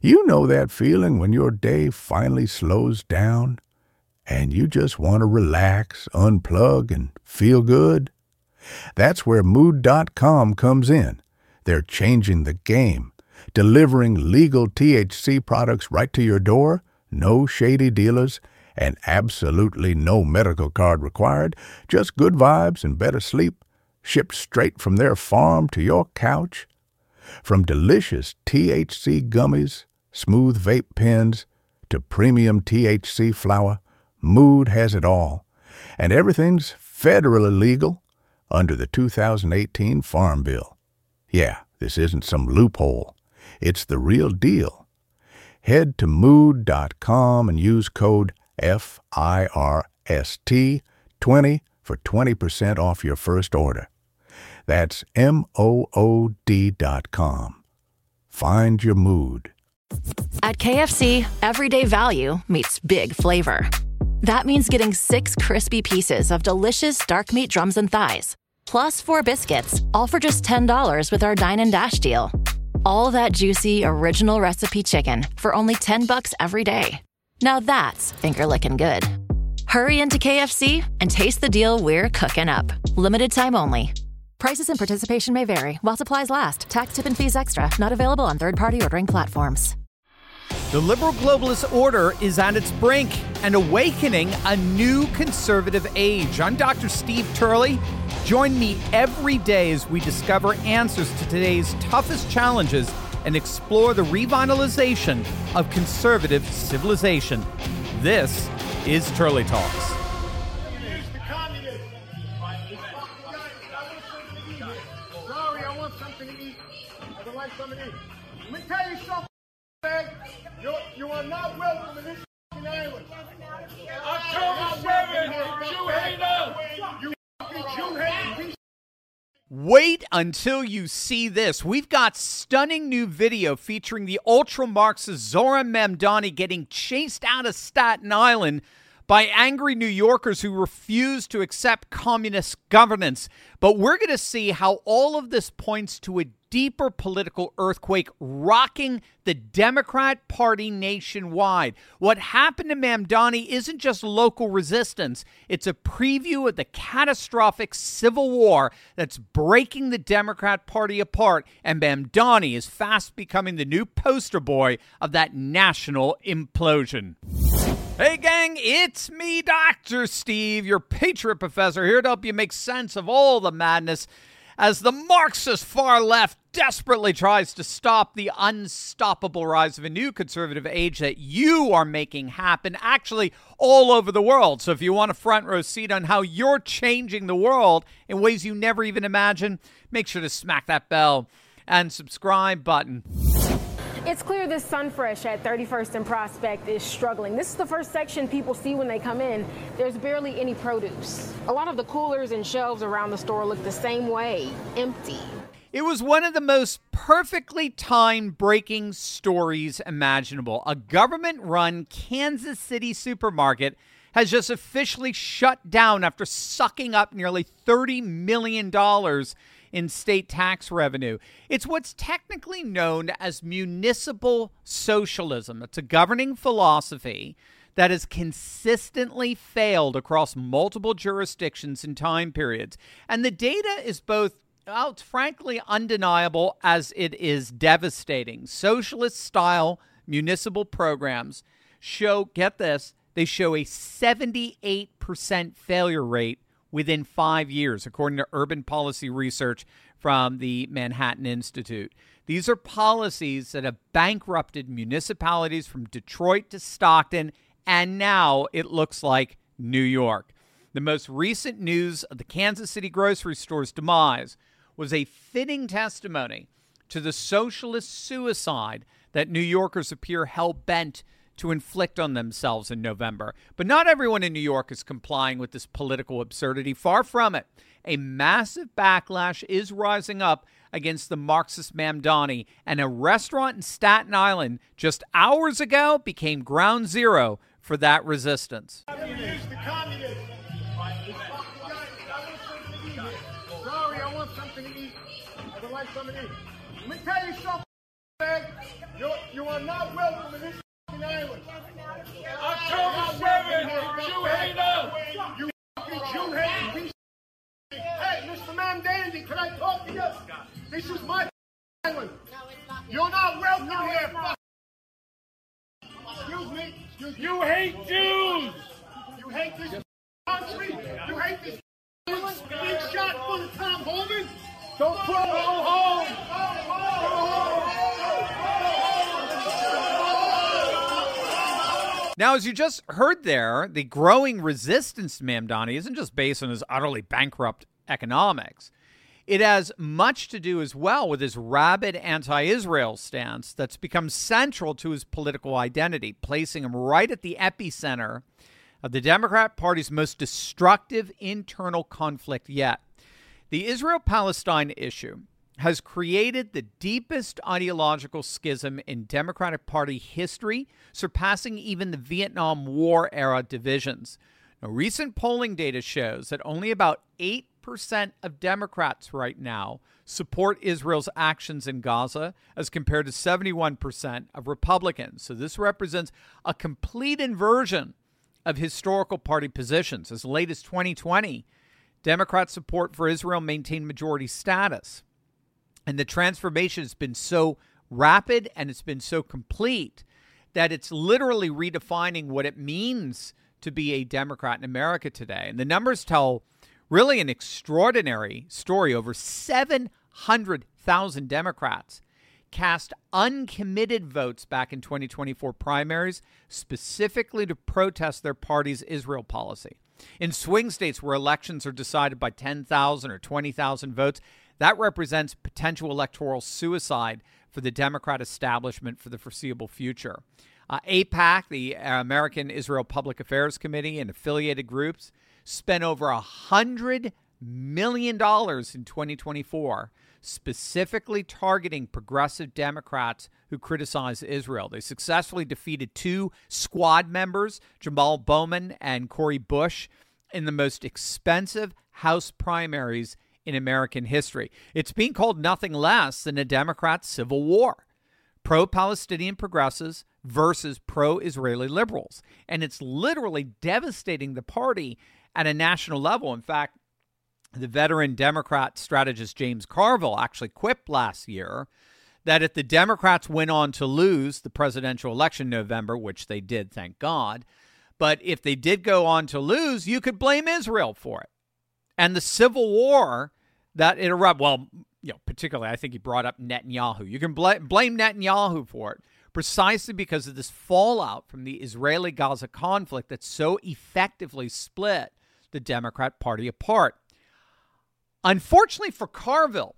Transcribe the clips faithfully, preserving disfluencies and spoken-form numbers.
You know that feeling when your day finally slows down and you just want to relax, unplug, and feel good? That's where Mood dot com comes in. They're changing the game, delivering legal T H C products right to your door, no shady dealers, and absolutely no medical card required, just good vibes and better sleep, shipped straight from their farm to your couch. From delicious T H C gummies, smooth vape pens, to premium T H C flower, Mood has it all. And everything's federally legal under the two thousand eighteen Farm Bill. Yeah, this isn't some loophole. It's the real deal. Head to Mood dot com and use code F I R S T twenty for twenty percent off your first order. That's M O O D dot com. Find your mood. At K F C, everyday value meets big flavor. That means getting six crispy pieces of delicious dark meat drums and thighs, plus four biscuits, all for just ten dollars with our Dine and Dash deal. All that juicy, original recipe chicken for only ten bucks every day. Now that's finger-licking good. Hurry into K F C and taste the deal we're cooking up. Limited time only. Prices and participation may vary while supplies last. Tax, tip, and fees extra. Not available on third-party ordering platforms. The liberal globalist order is at its brink and awakening a new conservative age. I'm Doctor Steve Turley. Join me every day as we discover answers to today's toughest challenges and explore the revitalization of conservative civilization. This is Turley Talks. Sorry, I want something to eat. I would like something to eat. Let me tell you something, man. You, you are not welcome in this island. October seventh, Jew hater. You fucking Jew hater piece. Wait until you see this. We've got stunning new video featuring the ultra-Marxist Zohran Mamdani getting chased out of Staten Island by angry New Yorkers who refuse to accept communist governance. But we're going to see how all of this points to a deeper political earthquake rocking the Democrat Party nationwide. What happened to Mamdani isn't just local resistance. It's a preview of the catastrophic civil war that's breaking the Democrat Party apart, and Mamdani is fast becoming the new poster boy of that national implosion. Hey gang, it's me, Doctor Steve, your Patriot Professor, here to help you make sense of all the madness as the Marxist far left desperately tries to stop the unstoppable rise of a new conservative age that you are making happen actually all over the world. So if you want a front row seat on how you're changing the world in ways you never even imagined, make sure to smack that bell and subscribe button. It's clear this Sunfresh at thirty-first and Prospect is struggling. This is the first section people see when they come in. There's barely any produce. A lot of the coolers and shelves around the store look the same way, empty. It was one of the most perfectly timed breaking stories imaginable. A government-run Kansas City supermarket has just officially shut down after sucking up nearly thirty million dollars in state tax revenue. It's what's technically known as municipal socialism. It's a governing philosophy that has consistently failed across multiple jurisdictions and time periods. And the data is both, well, it's frankly undeniable as it is devastating. Socialist-style municipal programs show, get this, they show a seventy-eight percent failure rate within five years, according to urban policy research from the Manhattan Institute. These are policies that have bankrupted municipalities from Detroit to Stockton, and now it looks like New York. The most recent news of the Kansas City grocery store's demise was a fitting testimony to the socialist suicide that New Yorkers appear hell-bent to inflict on themselves in November. But not everyone in New York is complying with this political absurdity. Far from it. A massive backlash is rising up against the Marxist Mamdani, and a restaurant in Staten Island just hours ago became ground zero for that resistance. Communist, the communist. Sorry, I want something to eat. I would like something to eat. Let me tell you something, man. You, you are not welcome. You hate Jews. You hate this country. You hate this big shot full of Tom Holman. Don't put go home. Go home. Now, as you just heard there, the growing resistance to Mamdani isn't just based on his utterly bankrupt economics. It has much to do as well with his rabid anti-Israel stance that's become central to his political identity, placing him right at the epicenter of the Democrat Party's most destructive internal conflict yet. The Israel-Palestine issue has created the deepest ideological schism in Democratic Party history, surpassing even the Vietnam War-era divisions. Now, recent polling data shows that only about eight percent of Democrats right now support Israel's actions in Gaza as compared to seventy-one percent of Republicans. So this represents a complete inversion of historical party positions. As late as twenty twenty, Democrat support for Israel maintained majority status. And the transformation has been so rapid and it's been so complete that it's literally redefining what it means to be a Democrat in America today. And the numbers tell really an extraordinary story. Over seven hundred thousand Democrats cast uncommitted votes back in twenty twenty-four primaries, specifically to protest their party's Israel policy. In swing states where elections are decided by ten thousand or twenty thousand votes, that represents potential electoral suicide for the Democrat establishment for the foreseeable future. Uh, AIPAC, the American Israel Public Affairs Committee, and affiliated groups spent over one hundred million dollars in twenty twenty-four specifically targeting progressive Democrats who criticize Israel. They successfully defeated two squad members, Jamal Bowman and Cori Bush, in the most expensive House primaries in American history. It's being called nothing less than a Democrat civil war. Pro-Palestinian progressives versus pro-Israeli liberals. And it's literally devastating the party at a national level. In fact, the veteran Democrat strategist James Carville actually quipped last year that if the Democrats went on to lose the presidential election in November, which they did, thank God, but if they did go on to lose, you could blame Israel for it. And the civil war that it erupted, well, you know, particularly I think he brought up Netanyahu. You can bl- blame Netanyahu for it precisely because of this fallout from the Israeli-Gaza conflict that so effectively split the Democrat Party apart. Unfortunately for Carville,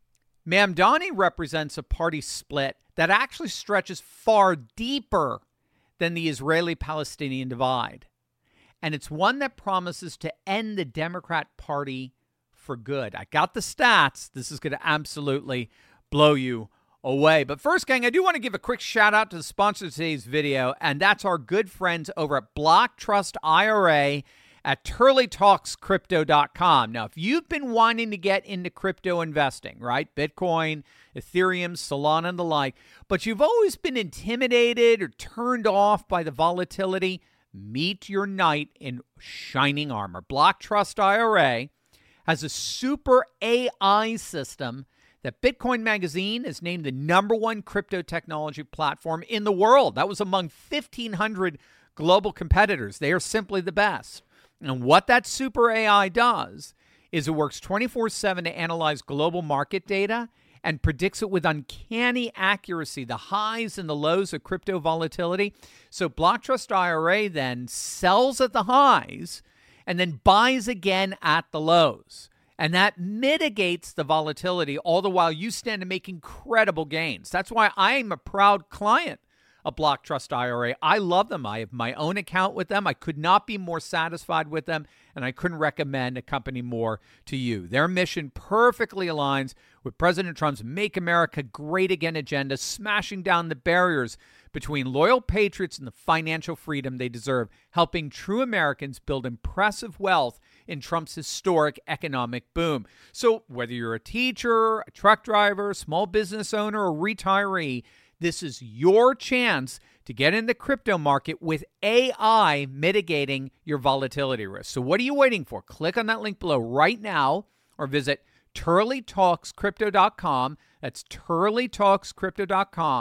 Mamdani represents a party split that actually stretches far deeper than the Israeli-Palestinian divide. And it's one that promises to end the Democrat Party for good. I got the stats. This is going to absolutely blow you away. But first, gang, I do want to give a quick shout out to the sponsor of today's video, and that's our good friends over at Block Trust I R A at Turley Talks Crypto dot com. Now, if you've been wanting to get into crypto investing, right, Bitcoin, Ethereum, Solana, and the like, but you've always been intimidated or turned off by the volatility, meet your knight in shining armor. Block Trust I R A has a super A I system that Bitcoin Magazine has named the number one crypto technology platform in the world. That was among fifteen hundred global competitors. They are simply the best. And what that super A I does is it works twenty-four seven to analyze global market data and predicts it with uncanny accuracy, the highs and the lows of crypto volatility. So Block Trust I R A then sells at the highs and then buys again at the lows. And that mitigates the volatility, all the while you stand to make incredible gains. That's why I'm a proud client of Block Trust I R A. I love them. I have my own account with them. I could not be more satisfied with them, and I couldn't recommend a company more to you. Their mission perfectly aligns with President Trump's Make America Great Again agenda, smashing down the barriers between loyal patriots and the financial freedom they deserve, helping true Americans build impressive wealth in Trump's historic economic boom. So whether you're a teacher, a truck driver, small business owner, or retiree, this is your chance to get in the crypto market with A I mitigating your volatility risk. So what are you waiting for? Click on that link below right now or visit Turley Talks Crypto dot com. That's Turley Talks Crypto dot com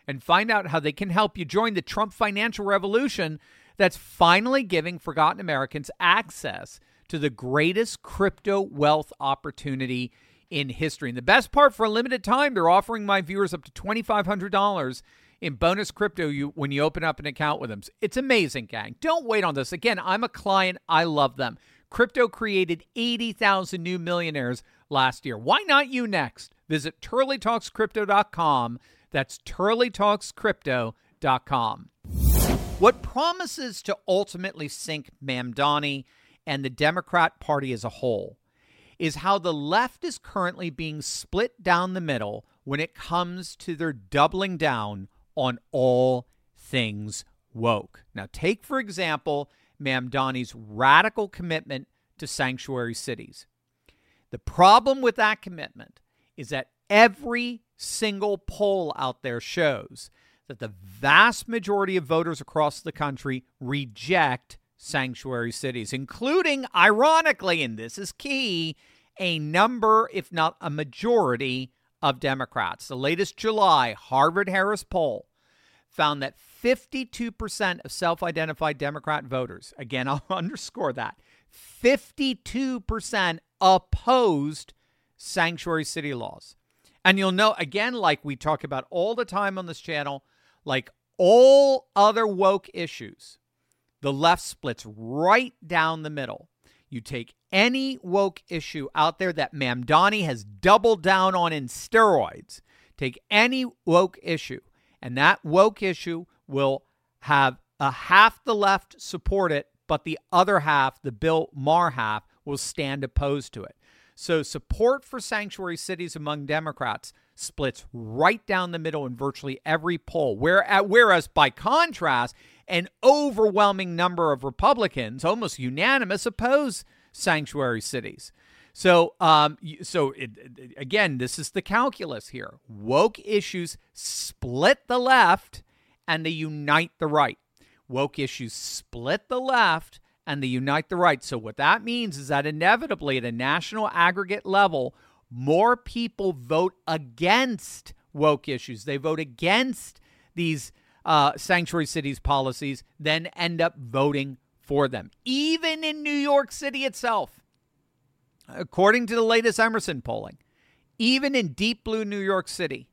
and find out how they can help you join the Trump financial revolution that's finally giving forgotten Americans access to the greatest crypto wealth opportunity in history. And the best part, for a limited time, they're offering my viewers up to twenty-five hundred dollars in bonus crypto you when you open up an account with them. It's amazing, gang. Don't wait on this. Again, I'm a client. I love them. Crypto created eighty thousand new millionaires last year. Why not you next? Visit turley talks crypto dot com. That's turley talks crypto dot com. What promises to ultimately sink Mamdani and the Democrat Party as a whole is how the left is currently being split down the middle when it comes to their doubling down on all things woke. Now, take, for example, Mamdani's radical commitment to sanctuary cities. The problem with that commitment is that every single poll out there shows that the vast majority of voters across the country reject sanctuary cities, including, ironically, and this is key, a number, if not a majority, of Democrats. The latest July Harvard-Harris poll found that fifty-two percent of self-identified Democrat voters, again, I'll underscore that, fifty-two percent opposed sanctuary city laws. And you'll know, again, like we talk about all the time on this channel, like all other woke issues, the left splits right down the middle. You take any woke issue out there that Mamdani has doubled down on in steroids, take any woke issue, and that woke issue will have a half the left support it, but the other half, the Bill Maher half, will stand opposed to it. So support for sanctuary cities among Democrats splits right down the middle in virtually every poll. Whereas, by contrast, an overwhelming number of Republicans, almost unanimous, oppose sanctuary cities. So, um, so it, it, again, this is the calculus here. Woke issues split the left and they unite the right. Woke issues split the left and they unite the right. So what that means is that inevitably at a national aggregate level, more people vote against woke issues. They vote against these uh, sanctuary cities policies, then end up voting for them. Even in New York City itself, according to the latest Emerson polling, even in deep blue New York City,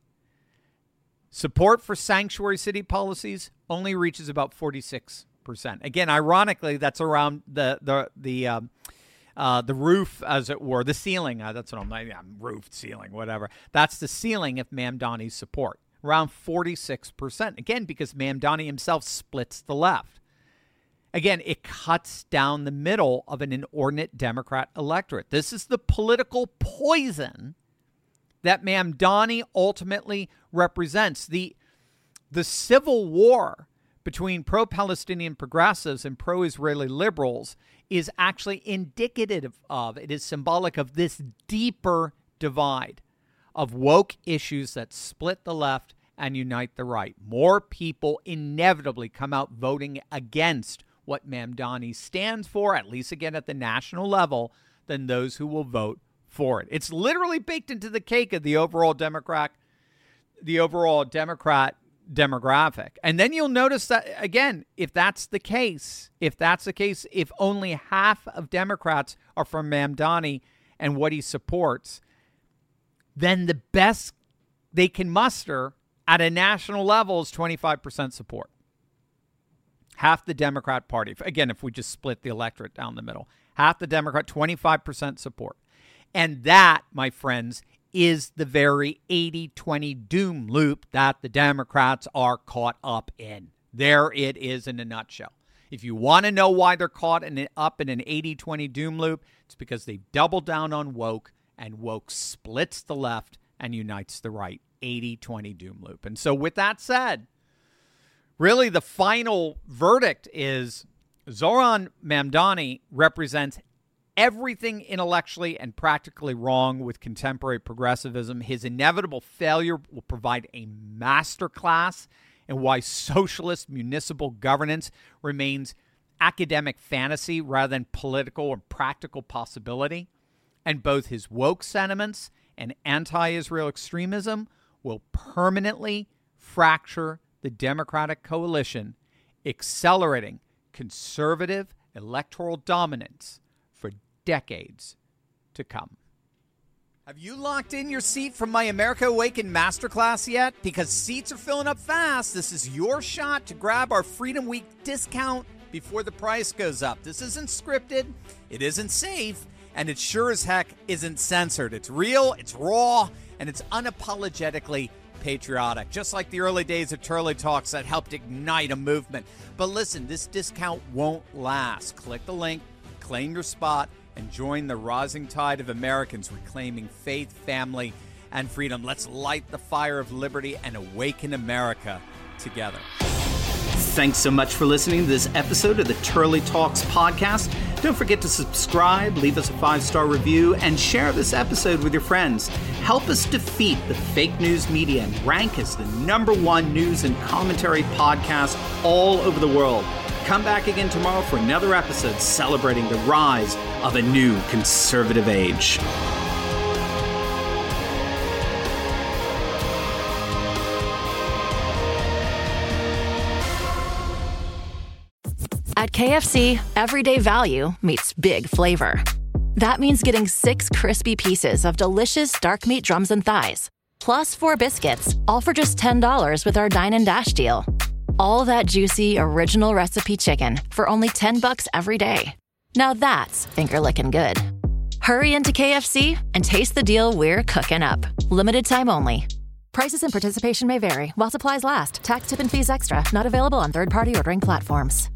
support for sanctuary city policies only reaches about forty-six percent. Again, ironically, that's around the the the um, uh, the roof, as it were, the ceiling. Uh, that's what I'm like. Yeah, roof, ceiling, whatever. That's the ceiling of Mamdani's support, around forty-six percent. Again, because Mamdani himself splits the left. Again, it cuts down the middle of an inordinate Democrat electorate. This is the political poison that Mamdani ultimately represents. The, the civil war between pro-Palestinian progressives and pro-Israeli liberals is actually indicative of, it is symbolic of this deeper divide of woke issues that split the left and unite the right. More people inevitably come out voting against what Mamdani stands for, at least again at the national level, than those who will vote for it. It's literally baked into the cake of the overall Democrat, the overall Democrat demographic. And then you'll notice that, again, if that's the case, if that's the case, if only half of Democrats are from Mamdani and what he supports, then the best they can muster at a national level is twenty-five percent support. Half the Democrat Party. Again, if we just split the electorate down the middle, half the Democrat, twenty-five percent support. And that, my friends, is the very eighty twenty doom loop that the Democrats are caught up in. There it is in a nutshell. If you want to know why they're caught in, up in an eighty twenty doom loop, it's because they doubled down on woke, and woke splits the left and unites the right. eighty twenty doom loop. And so with that said, really the final verdict is Zohran Mamdani represents everything intellectually and practically wrong with contemporary progressivism. His inevitable failure will provide a masterclass in why socialist municipal governance remains academic fantasy rather than political or practical possibility. And both his woke sentiments and anti-Israel extremism will permanently fracture the Democratic coalition, accelerating conservative electoral dominance for decades to come. Have you locked in your seat from my America Awakened Masterclass yet? Because seats are filling up fast. This is your shot to grab our Freedom Week discount before the price goes up. This isn't scripted, it isn't safe, and it sure as heck isn't censored. It's real, it's raw, and it's unapologetically patriotic, just like the early days of Turley Talks that helped ignite a movement. But listen, this discount won't last. Click the link, claim your spot, and join the rising tide of Americans reclaiming faith, family, and freedom. Let's light the fire of liberty and awaken America together. Thanks so much for listening to this episode of the Turley Talks podcast. Don't forget to subscribe, leave us a five-star review, and share this episode with your friends. Help us defeat the fake news media and rank as the number one news and commentary podcast all over the world. Come back again tomorrow for another episode celebrating the rise of a new conservative age. At K F C, everyday value meets big flavor. That means getting six crispy pieces of delicious dark meat drums and thighs, plus four biscuits, all for just ten dollars with our Dine and Dash deal. All that juicy, original recipe chicken for only ten bucks every day. Now that's finger-licking good. Hurry into K F C and taste the deal we're cooking up. Limited time only. Prices and participation may vary while supplies last. Tax, tip, and fees extra. Not available on third-party ordering platforms.